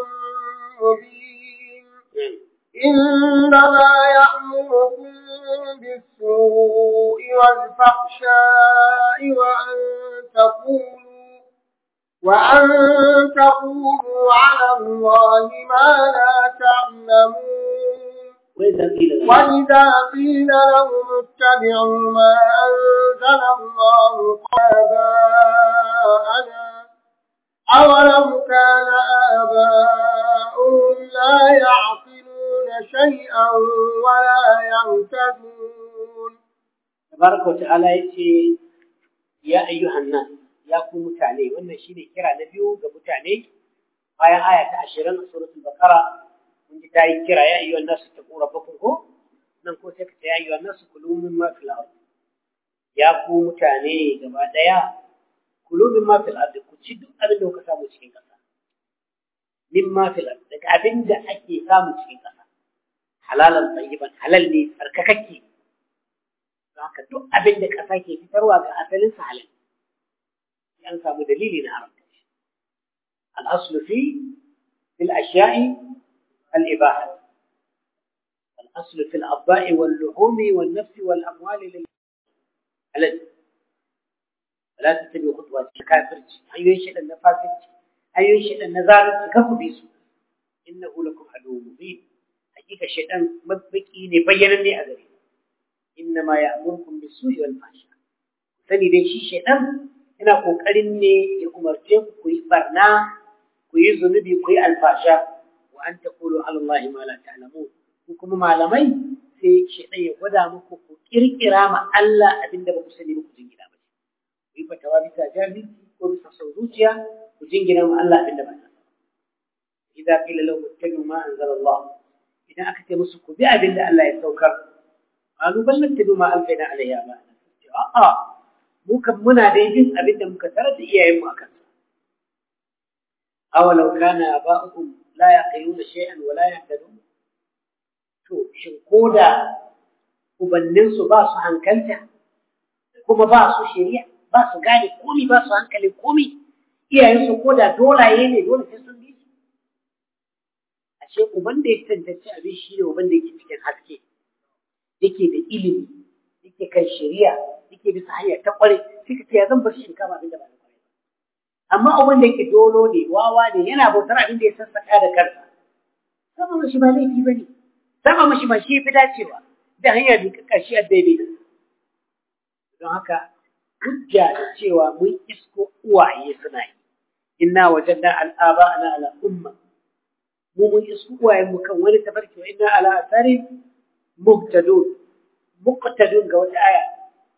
مبين إنما يأمركم بالسوء والفحشاء وأن تقولوا على الله ما لا تعلمون وإذا قيل لهم اتبعوا ما أنزل الله آباءنا أولم كان آباؤهم لا يعقلون شيئا ولا يهتدون تبارك وتعالى يقول يا أيها الناس يا قوم متعني وأن شيء كرا نبيه كمتعني آية 10 سورة البقرة من جتاي كرا يا أيها الناس اتقوا ربكم هو ننكو سكت يا أيها الناس كلوا مما في الأرض يا قوم متعني كما ديا كلوا مما في الأرض كتشدوا أبدا وكساموا شيء كذا مما في الأرض لك أبدا أكي ساموا شيء كذا حلالا طيبا حلال لي فركككي haka duk abin da ƙasa ke fitarwa ga asalin sa halal an samu dalili na haramta shi al-aslu fi al-ashya'i al-ibaha al-aslu fi al-abba'i wal-luhumi wan-nafsi wal-amwali lil-halal wala tattabi khutuwat al-kafirci ayoyin shedan na fasiki ayoyin shedan na zalunci kafu bi su innahu lakum aduwwun mubin hakika shedan mabbaki ne bayyananne a gare إنما يأمركم بالسوء والفحشاء sani dai shi shedan yana kokarin ne ya umarce ku yi barna ku yi zunubi ku yi alfasha wa an taqulu ala allahi ma la ta'lamun ku kuma malamai sai shedan ya gwada muku ku kirkira ma Allah abinda ba ku sani ba ku jingina ba ku yi fatawa bisa jahilci ko bisa son zuciya ku jingina ma Allah abinda ba ta idza qila lahum ittabi'u ma anzala Allah idan aka ce musu ku bi abinda Allah ya saukar قالوا بل نتبع ما ألقينا عليه آباءنا ممكن منا ديجن أبدا مكثرة إياهم وأكثر أولو كان آباؤهم لا يعقلون شيئا ولا يهتدون شو شنقودا وبننسوا باسوا عن كلتا كما باسوا شريع باسوا قالي قومي باسوا عن كلي قومي إياهم سقودا دولا يلي دولا تسن بيس أشياء وبنده يستنتج أبي شيء وبنده يتفكر حسكي yake da ilimi yake kan shari'a yake bisa hanya ta kware sai ka ce ya zan bar shi kama abin da ba na kware amma abin da yake dolo ne wawa ne yana bautar abin da ya sassaka da kansa sama mashi ba laifi bane sama mashi ba shi fi dacewa da hanya bi kashi a daidai don haka hujja da cewa mun isko uwaye suna yi inna wajadna al'aba'ana ala umma mu mun isko uwaye mu kan wani tafarki wa inna ala asari muqtadun ga wata aya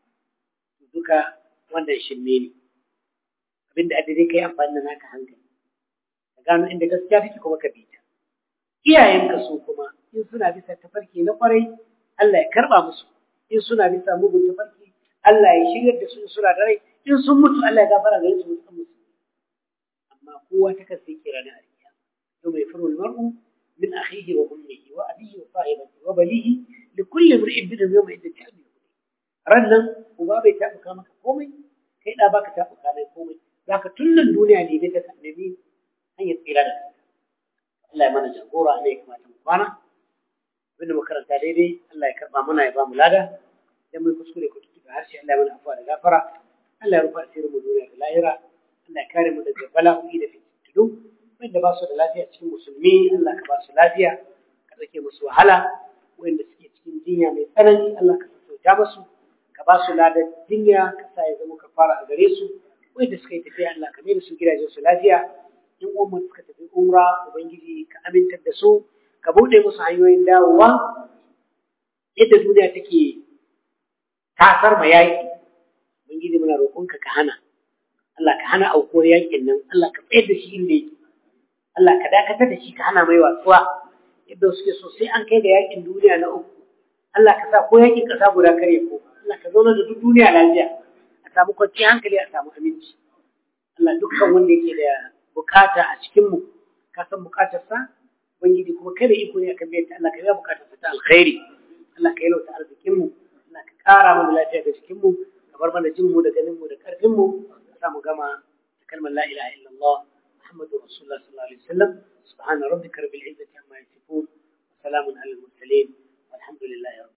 duka wannan shirme ne abinda addini kai amfani da naka hankali ka gano inda gaskiya take kuma ka bi ta iyayenka su kuma in suna bisa tafarki na kwarai Allah ya karba musu in suna bisa mugun tafarki Allah ya shiryar da su suna da rai in sun mutu Allah ya gafara gare su musu amma kowa ta kan sai kira na ariya to mai furul mar'u min akhihi wa ummihi wa abihi wa sahibatihi wa balihi li kulli imrin minhum yawma idin ta'bi rannan uba bai tabuka maka komai kai da baka tabuka mai komai zaka tullun duniya ne da ka nemi hanyar tsira da kai Allah ya mana jagora ne kuma ta kwana abinda makaranta daidai Allah ya karba mana ya ba mu lada dan mai kuskure ku tuka harshe Allah ya mana afwa da gafara Allah ya rufa asirin mu duniya da lahira Allah ya kare mu daga bala'o'i da fitinu wanda ba su da lafiya cikin musulmi Allah ka ba su lafiya ka dake musu wahala wanda suke cikin jinya mai tsanani Allah ka sassauta musu ka ba su ladan jinya ka sa ya zama kafara a gare su wanda suka yi tafiya Allah ka mai da su gidajen su lafiya in umma suka tafi umra ubangiji ka amintar da su ka bude musu hanyoyin dawowa yadda duniya take tasar ma yaƙi ubangiji muna roƙonka ka hana Allah ka hana aukuwar yaƙin nan Allah ka tsayar da shi inda yake Allah ka dakatar da shi ka hana mai watsuwa yadda suke so sai an kai ga yaƙin duniya na uku Allah ka sa ko yaƙin ƙasa guda kare ko Allah ka zauna da duk duniya lafiya a samu kwanciyar hankali a samu aminci Allah dukkan wanda yake da bukata a cikinmu ka san bukatarsa ubangiji kuma kada iko ne akan biyar Allah ka biya bukatarsa ta alkhairi Allah ka yalauta arzikinmu Allah ka kara mana lafiya ga cikinmu ka bar mana jinmu da ganinmu da karfinmu ka sa mu gama da kalmar la ilaha illallah muhammadur rasulullah sallallahu alaihi wasallam subhana rabbika rabbil izzati amma yasifun wa salamun alal mursalin